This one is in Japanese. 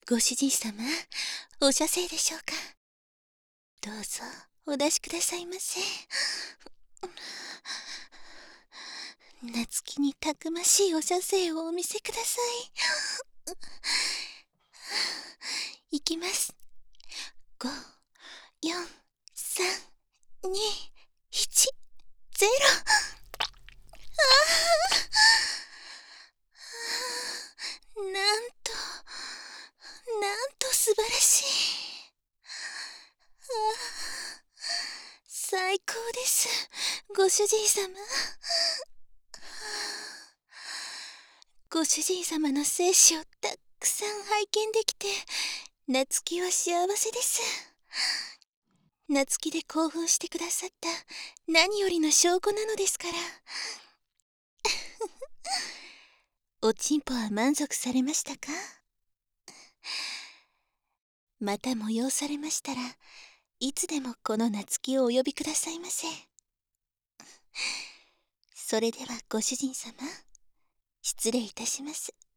ご主人様、お茶せいでしょうか。どうぞ、お出しくださいませ。夏希にたくましいお茶せいをお見せください。いきます。5、4、3、2、1、0。なんと素晴らしい。最高です、ご主人様。ご主人様の精子をたくさん拝見できて、夏希は幸せです。夏希で興奮してくださった何よりの証拠なのですから。おちんぽは満足されましたか？また催されましたらいつでもこの夏希をお呼びくださいませ。それではご主人様、失礼いたします。